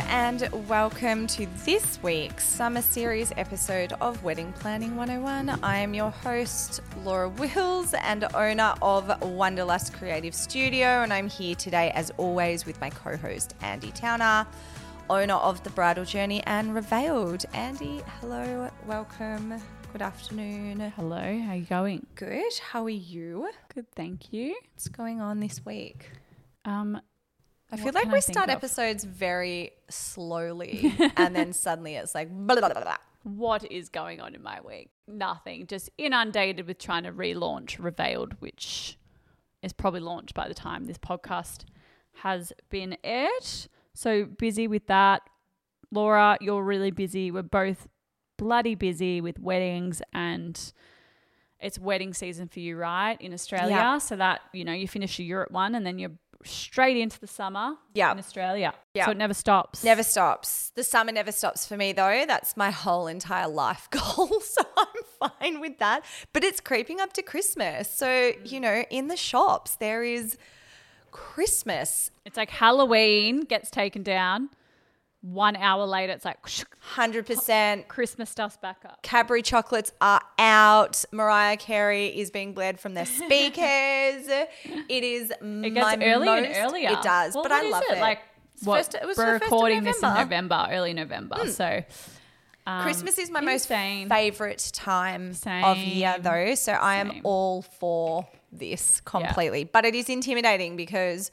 and welcome to this week's Summer Series episode of Wedding Planning 101. I am your host, Laura Wills, and owner of Wanderlust Creative Studio, and I'm here today, as always, with my co-host, Andy Towner, owner of The Bridal Journey and Revealed. Andy, hello, welcome, good afternoon. Hello, how are you going? Good, how are you? Good, thank you. What's going on this week? I feel What like can we I think start of? episodes very slowly and then suddenly it's like blah, blah, blah, blah. What is going on in my week? Nothing. Just inundated with trying to relaunch Revealed, which is probably launched by the time this podcast has been aired. So busy with that. Laura, you're really busy. We're both bloody busy with weddings, and it's wedding season for you, right, in Australia? Yeah. So that, you finish your Europe one and then you're straight into the summer in Australia. Yeah. So it never stops. Never stops. The summer never stops for me though. That's my whole entire life goal. So I'm fine with that. But it's creeping up to Christmas. So, in the shops there is Christmas. It's like Halloween gets taken down. 1 hour later, it's like 100%. Christmas stuff's back up. Cadbury chocolates are out. Mariah Carey is being blared from their speakers. It is It gets earlier and earlier. It does, well, but what I is love it. it. Like, It was we're the 1st of recording this in November. early November. So Christmas is my most same. favourite time of year though. So I am Same. all for this completely. But it is intimidating because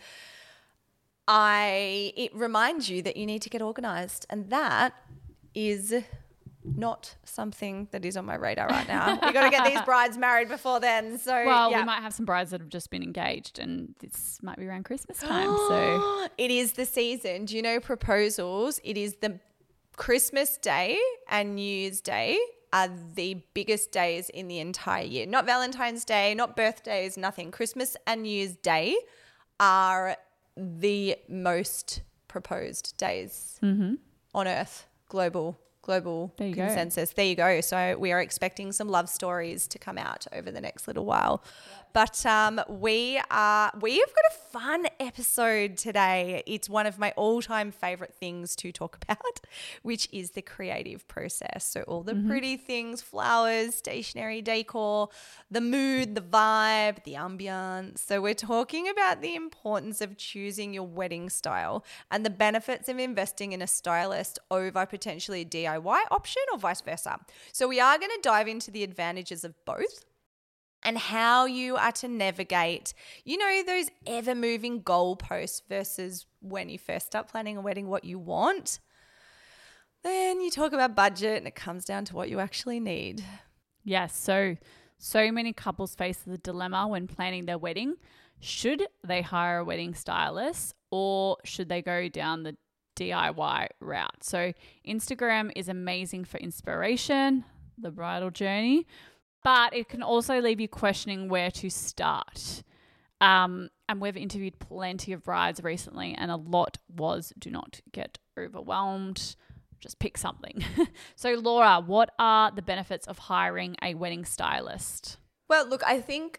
it reminds you that you need to get organised, and that is not something that is on my radar right now. We've got to get these brides married before then. So we might have some brides that have just been engaged, and this might be around Christmas time. So it is the season. Do you know proposals? It is the Christmas Day and New Year's Day are the biggest days in the entire year. Not Valentine's Day, not birthdays, nothing. Christmas and New Year's Day are the most proposed days on earth. Global There you consensus. There you go. So we are expecting some love stories to come out over the next little while. But we have got a fun episode today. It's one of my all-time favorite things to talk about, which is the creative process. So all the pretty things, flowers, stationery, decor, the mood, the vibe, the ambiance. So we're talking about the importance of choosing your wedding style and the benefits of investing in a stylist over potentially a DIY option or vice versa. So we are going to dive into the advantages of both and how you are to navigate, those ever-moving goalposts versus when you first start planning a wedding, what you want. Then you talk about budget and it comes down to what you actually need. yes, so many couples face the dilemma when planning their wedding. Should they hire a wedding stylist, or should they go down the DIY route? So Instagram is amazing for inspiration, the bridal journey, but it can also leave you questioning where to start. And we've interviewed plenty of brides recently, and a lot was, do not get overwhelmed. Just pick something. So Laura, what are the benefits of hiring a wedding stylist? Well, look, I think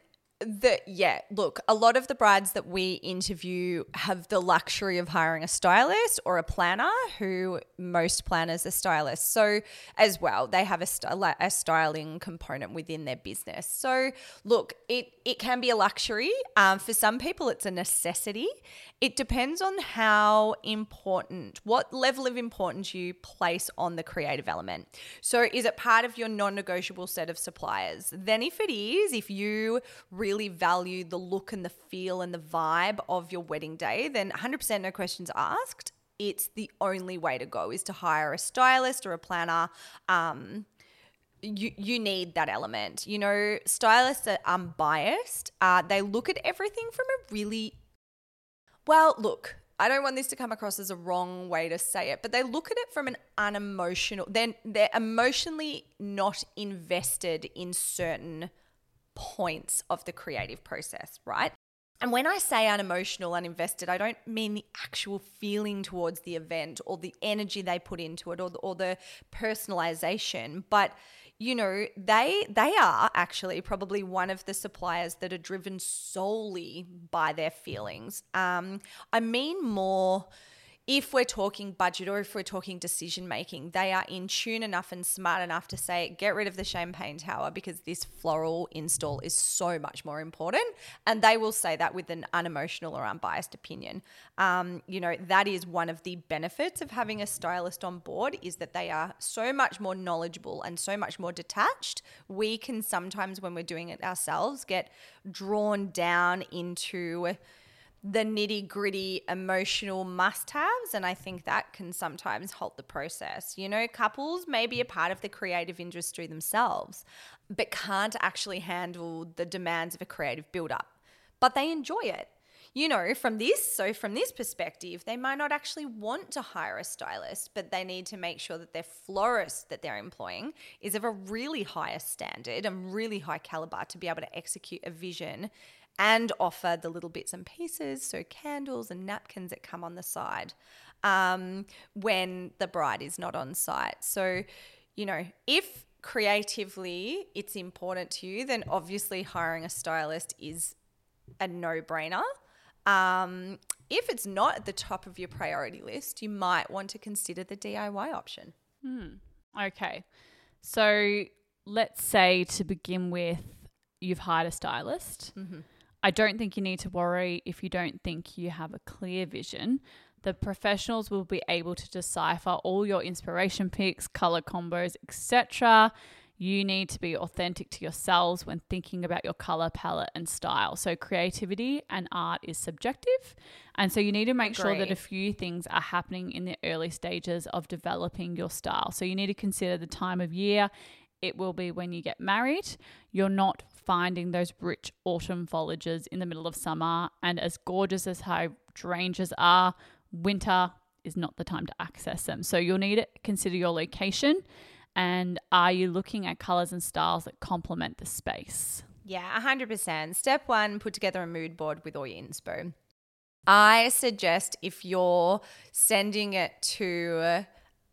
a lot of the brides that we interview have the luxury of hiring a stylist or a planner, who most planners are stylists. So as well, they have a styling component within their business. So look, it can be a luxury. For some people, it's a necessity. It depends on what level of importance you place on the creative element. So is it part of your non-negotiable set of suppliers? Then if you really value the look and the feel and the vibe of your wedding day, then 100% no questions asked. It's the only way to go is to hire a stylist or a planner. You need that element. Stylists are unbiased. They look at everything from I don't want this to come across as a wrong way to say it, but they look at it from an unemotional, they're emotionally not invested in certain points of the creative process, right? And when I say unemotional, uninvested, I don't mean the actual feeling towards the event or the energy they put into it or the personalization, but they are actually probably one of the suppliers that are driven solely by their feelings. I mean more if we're talking budget or if we're talking decision making, they are in tune enough and smart enough to say, get rid of the champagne tower because this floral install is so much more important. And they will say that with an unemotional or unbiased opinion. That is one of the benefits of having a stylist on board, is that they are so much more knowledgeable and so much more detached. We can sometimes, when we're doing it ourselves, get drawn down into the nitty gritty emotional must-haves, and I think that can sometimes halt the process. Couples may be a part of the creative industry themselves, but can't actually handle the demands of a creative build-up, but they enjoy it. From this perspective, they might not actually want to hire a stylist, but they need to make sure that their florist that they're employing is of a really higher standard and really high caliber to be able to execute a vision and offer the little bits and pieces, so candles and napkins that come on the side when the bride is not on site. So, if creatively it's important to you, then obviously hiring a stylist is a no-brainer. If it's not at the top of your priority list, you might want to consider the DIY option. Okay. So let's say, to begin with, you've hired a stylist. Mm-hmm. I don't think you need to worry if you don't think you have a clear vision. The professionals will be able to decipher all your inspiration picks, color combos, etc. You need to be authentic to yourselves when thinking about your color palette and style. So creativity and art is subjective. And so you need to make sure that a few things are happening in the early stages of developing your style. So you need to consider the time of year. It will be when you get married. You're not finding those rich autumn foliages in the middle of summer. And as gorgeous as hydrangeas are, winter is not the time to access them. So you'll need to consider your location. And are you looking at colors and styles that complement the space? Yeah, 100%. Step 1, put together a mood board with all your inspo. I suggest if you're not sending it to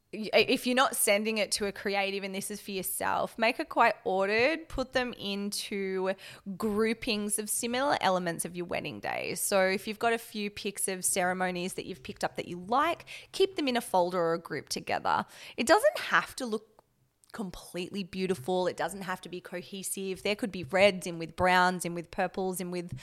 a creative and this is for yourself, make it quite ordered, put them into groupings of similar elements of your wedding day. So if you've got a few pics of ceremonies that you've picked up that you like, keep them in a folder or a group together. It doesn't have to look completely beautiful. It doesn't have to be cohesive. There could be reds in with browns, in with purples, in with,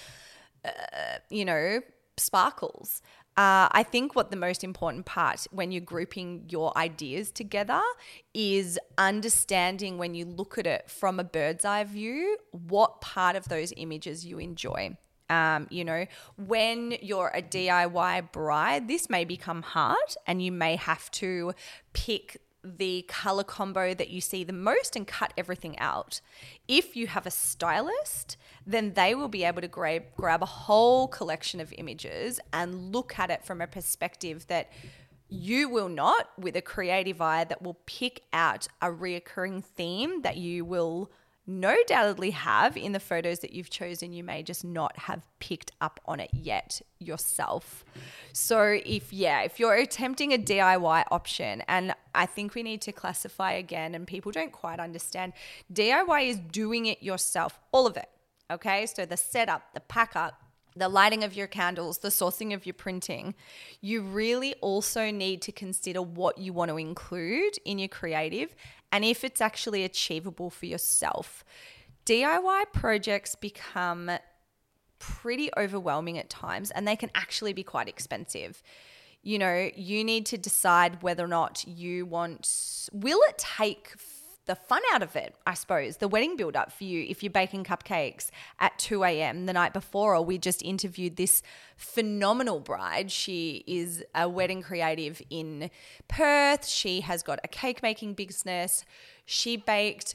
sparkles. I think what the most important part when you're grouping your ideas together is understanding, when you look at it from a bird's eye view, what part of those images you enjoy. When you're a DIY bride, this may become hard and you may have to pick the color combo that you see the most and cut everything out. If you have a stylist, then they will be able to grab a whole collection of images and look at it from a perspective that you will not, with a creative eye that will pick out a reoccurring theme that you will no doubtedly have in the photos that you've chosen. You may just not have picked up on it yet yourself. So if you're attempting a DIY option, and I think we need to classify again, and people don't quite understand, DIY is doing it yourself, all of it. Okay, so the setup, the pack up, the lighting of your candles, the sourcing of your printing. You really also need to consider what you want to include in your creative and if it's actually achievable for yourself. DIY projects become pretty overwhelming at times, and they can actually be quite expensive. You need to decide whether or not will it take the fun out of it, I suppose, the wedding build up for you if you're baking cupcakes at 2 a.m. the night before. Or we just interviewed this phenomenal bride. She is a wedding creative in Perth. She has got a cake making business. She baked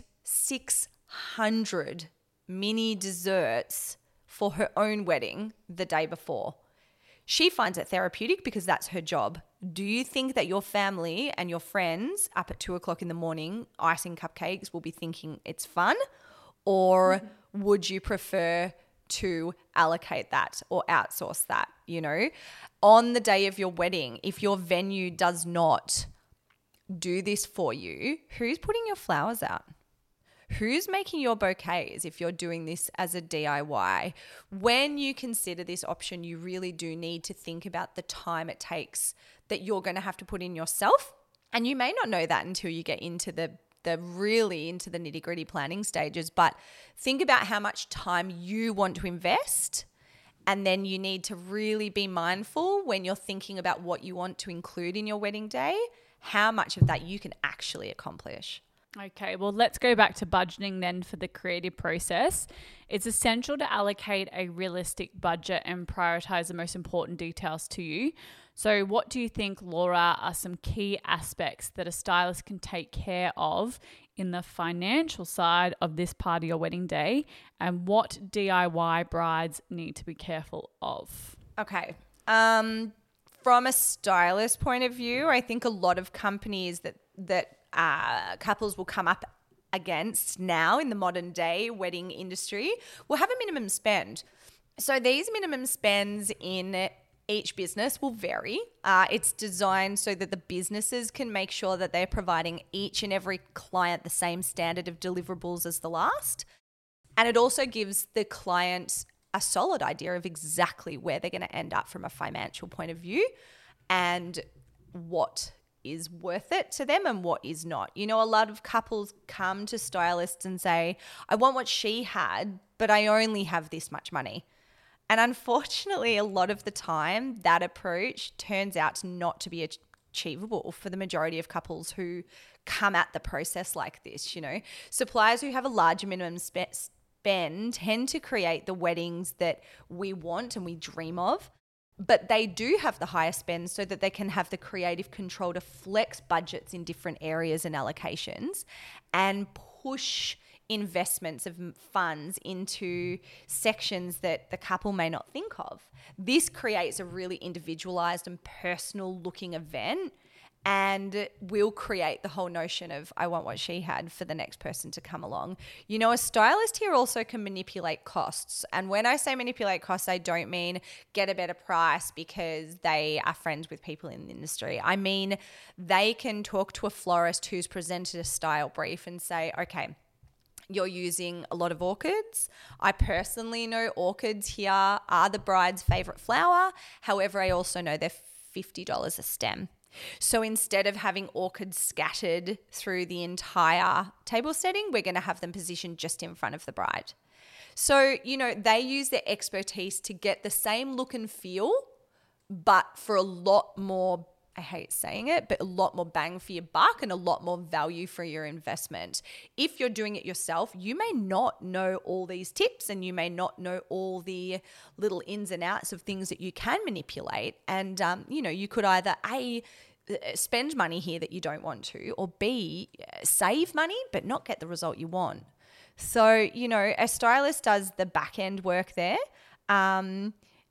600 mini desserts for her own wedding the day before. She finds it therapeutic because that's her job. Do you think that your family and your friends up at 2 o'clock in the morning icing cupcakes will be thinking it's fun? Or would you prefer to allocate that or outsource that? On the day of your wedding, if your venue does not do this for you, who's putting your flowers out? Who's making your bouquets if you're doing this as a DIY? When you consider this option, you really do need to think about the time it takes that you're going to have to put in yourself. And you may not know that until you get into the really into the nitty-gritty planning stages, but think about how much time you want to invest. And then you need to really be mindful when you're thinking about what you want to include in your wedding day, how much of that you can actually accomplish. Okay, well, let's go back to budgeting then for the creative process. It's essential to allocate a realistic budget and prioritize the most important details to you. So what do you think, Laura, are some key aspects that a stylist can take care of in the financial side of this part of your wedding day, and what DIY brides need to be careful of? Okay. From a stylist point of view, I think a lot of companies that couples will come up against now in the modern day wedding industry will have a minimum spend. So these minimum spends in each business will vary. It's designed so that the businesses can make sure that they're providing each and every client the same standard of deliverables as the last. And it also gives the client a solid idea of exactly where they're going to end up from a financial point of view and what is worth it to them and what is not. You know, a lot of couples come to stylists and say, I want what she had, but I only have this much money. And unfortunately, a lot of the time, that approach turns out not to be achievable for the majority of couples who come at the process like this. You know, suppliers who have a larger minimum spend tend to create the weddings that we want and we dream of. But they do have the higher spend so that they can have the creative control to flex budgets in different areas and allocations and push investments of funds into sections that the couple may not think of. This creates a really individualized and personal looking event and will create the whole notion of I want what she had for the next person to come along. You know, a stylist here also can manipulate costs. And when I say manipulate costs, I don't mean get a better price because they are friends with people in the industry. I mean, they can talk to a florist who's presented a style brief and say, okay, you're using a lot of orchids. I personally know orchids here are the bride's favorite flower. However, I also know they're $50 a stem. So instead of having orchids scattered through the entire table setting, we're going to have them positioned just in front of the bride. So, you know, they use their expertise to get the same look and feel, but for a lot more, I hate saying it, but a lot more bang for your buck and a lot more value for your investment. If you're doing it yourself, you may not know all these tips and you may not know all the little ins and outs of things that you can manipulate. And, you know, you could either A, spend money here that you don't want to, or B, save money but not get the result you want. So, you know, a stylist does the back end work there. And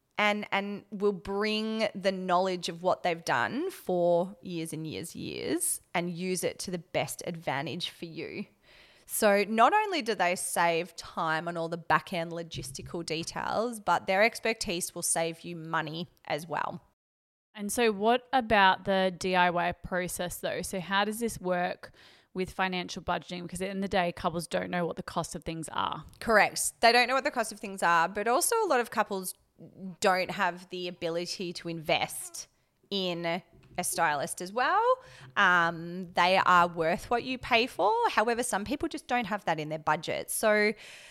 will bring the knowledge of what they've done for years and years and use it to the best advantage for you. So not only do they save time on all the back-end logistical details, but their expertise will save you money as well. And so what about the DIY process though? So how does this work with financial budgeting? Because at the end of the day, couples don't know what the cost of things are. Correct. They don't know what the cost of things are, but also a lot of couples don't have the ability to invest in a stylist as well. They are worth what you pay for. However, some people just don't have that in their budget. So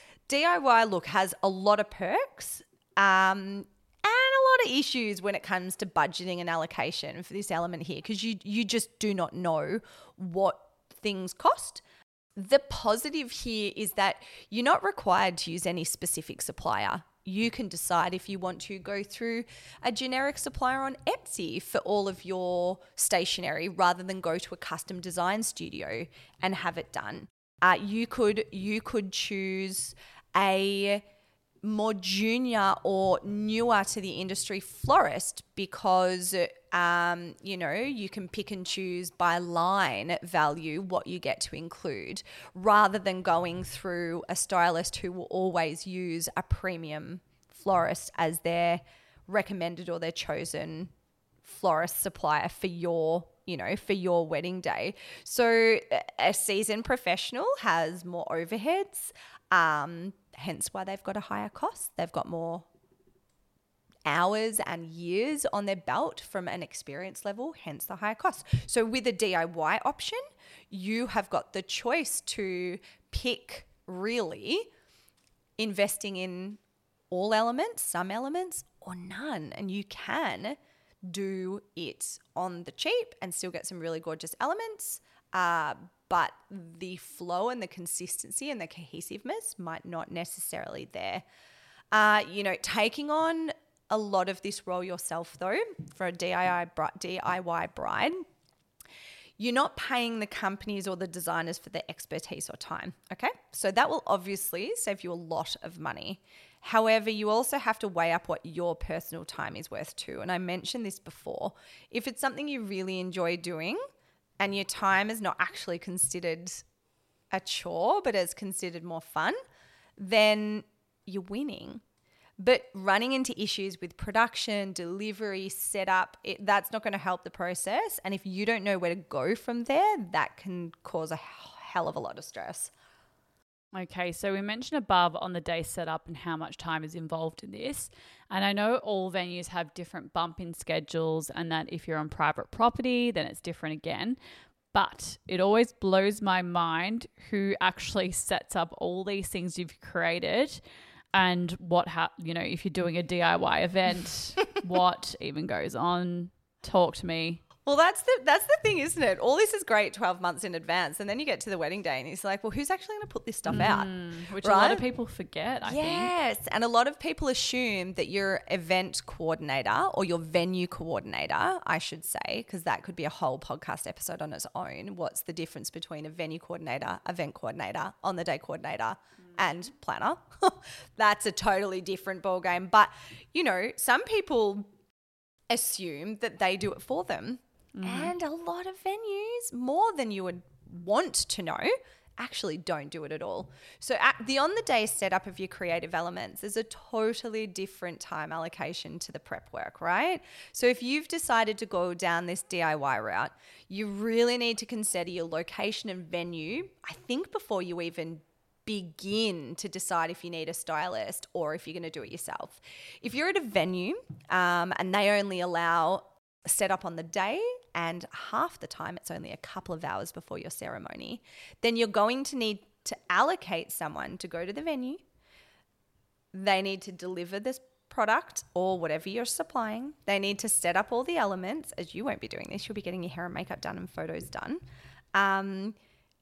DIY look has a lot of perks and a lot of issues when it comes to budgeting and allocation for this element here, because you just do not know what things cost. The positive here is that you're not required to use any specific supplier. You can decide if you want to go through a generic supplier on Etsy for all of your stationery rather than go to a custom design studio and have it done. You could choose a more junior or newer to the industry florist because, you know, you can pick and choose by line value what you get to include rather than going through a stylist who will always use a premium florist as their recommended or their chosen florist supplier for your, you know, for your wedding day. So a seasoned professional has more overheads, hence why they've got a higher cost. They've got more hours and years on their belt from an experience level, hence the higher cost. So with a DIY option, you have got the choice to pick really investing in all elements, some elements, or none. And you can do it on the cheap and still get some really gorgeous elements. But the flow and the consistency and the cohesiveness might not necessarily there. Taking on a lot of this role yourself though, for a DIY bride, you're not paying the companies or the designers for their expertise or time, okay? So that will obviously save you a lot of money. However, you also have to weigh up what your personal time is worth too. And I mentioned this before. If it's something you really enjoy doing and your time is not actually considered a chore, but is considered more fun, then you're winning. But running into issues with production, delivery, setup, that's not going to help the process. And if you don't know where to go from there, that can cause a hell of a lot of stress. Okay, so we mentioned above on the day setup and how much time is involved in this. And I know all venues have different bump-in schedules, and that if you're on private property, then it's different again. But it always blows my mind who actually sets up all these things you've created, and if you're doing a DIY event, what even goes on? Talk to me. Well, that's the thing, isn't it? All this is great 12 months in advance, and then you get to the wedding day and it's like, well, who's actually going to put this stuff out? Which right? A lot of people forget, I think. Yes, and a lot of people assume that your event coordinator or your venue coordinator, I should say, because that could be a whole podcast episode on its own. What's the difference between a venue coordinator, event coordinator, on-the-day coordinator, and planner? That's a totally different ballgame. But, some people assume that they do it for them. And a lot of venues, more than you would want to know, actually don't do it at all. So the on-the-day setup of your creative elements is a totally different time allocation to the prep work, right? So if you've decided to go down this DIY route, you really need to consider your location and venue, I think, before you even begin to decide if you need a stylist or if you're going to do it yourself. If you're at a venue and they only allow set up on the day, and half the time it's only a couple of hours before your ceremony, then you're going to need to allocate someone to go to the venue. They need to deliver this product or whatever you're supplying. They need to set up all the elements, as you won't be doing this. You'll be getting your hair and makeup done and photos done. And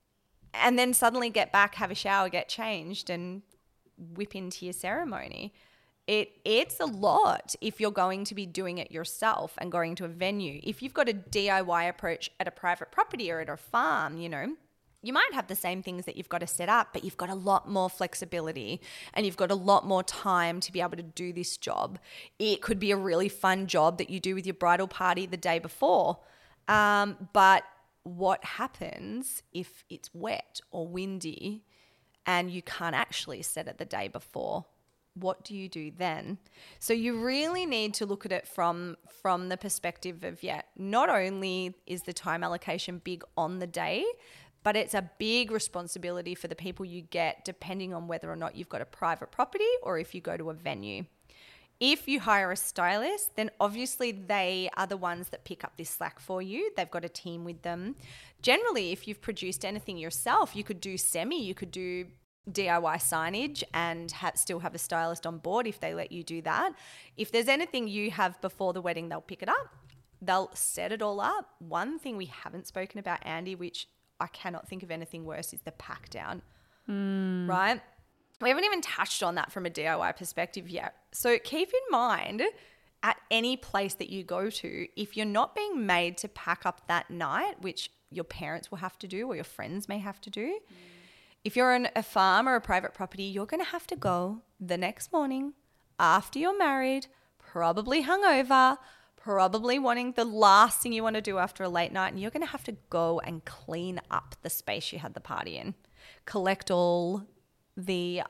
then suddenly get back, have a shower, get changed, and whip into your ceremony. It's a lot if you're going to be doing it yourself and going to a venue. If you've got a DIY approach at a private property or at a farm, you might have the same things that you've got to set up, but you've got a lot more flexibility and you've got a lot more time to be able to do this job. It could be a really fun job that you do with your bridal party the day before. But what happens if it's wet or windy and you can't actually set it the day before? What do you do then? So you really need to look at it from the perspective of, not only is the time allocation big on the day, but it's a big responsibility for the people you get, depending on whether or not you've got a private property or if you go to a venue. If you hire a stylist, then obviously they are the ones that pick up this slack for you. They've got a team with them. Generally, if you've produced anything yourself, you could do you could do DIY signage and still have a stylist on board if they let you do that. If there's anything you have before the wedding, they'll pick it up. They'll set it all up. One thing we haven't spoken about, Andy, which I cannot think of anything worse, is the pack down, right? We haven't even touched on that from a DIY perspective yet. So keep in mind, at any place that you go to, if you're not being made to pack up that night, which your parents will have to do or your friends may have to do, if you're on a farm or a private property, you're going to have to go the next morning after you're married, probably hungover, probably wanting the last thing you want to do after a late night, and you're going to have to go and clean up the space you had the party in, collect all the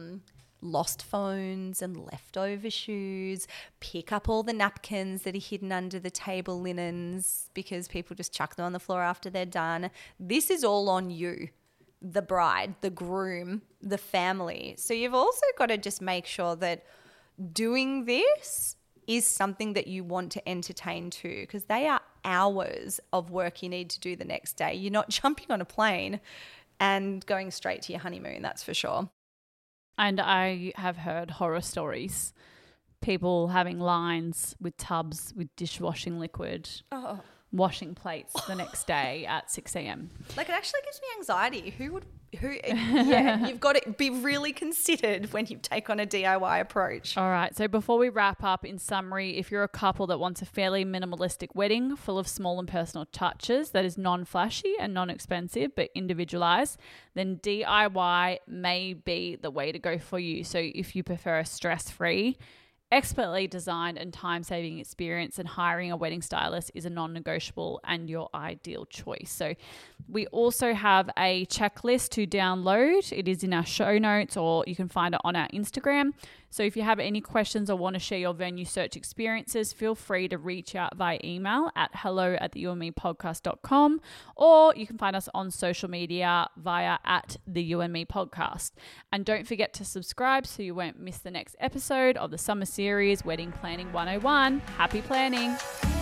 lost phones and leftover shoes, pick up all the napkins that are hidden under the table linens because people just chuck them on the floor after they're done. This is all on you, the bride, the groom, the family. So you've also got to just make sure that doing this is something that you want to entertain too, because they are hours of work you need to do the next day. You're not jumping on a plane and going straight to your honeymoon, that's for sure. And I have heard horror stories. People having lines with tubs with dishwashing liquid, washing plates the next day at 6 a.m. Like, it actually gives me anxiety. Yeah, you've got to be really considered when you take on a DIY approach. All right. So before we wrap up, in summary, if you're a couple that wants a fairly minimalistic wedding full of small and personal touches that is non-flashy and non-expensive but individualized, then DIY may be the way to go for you. So if you prefer a stress-free, expertly designed and time-saving experience, and hiring a wedding stylist is a non-negotiable and your ideal choice. So we also have a checklist to download. It is in our show notes, or you can find it on our Instagram. So if you have any questions or want to share your venue search experiences, feel free to reach out via email at hello@theyouandmepodcast.com, or you can find us on social media via @theyouandmepodcast. And don't forget to subscribe so you won't miss the next episode of the summer series Wedding Planning 101. Happy planning!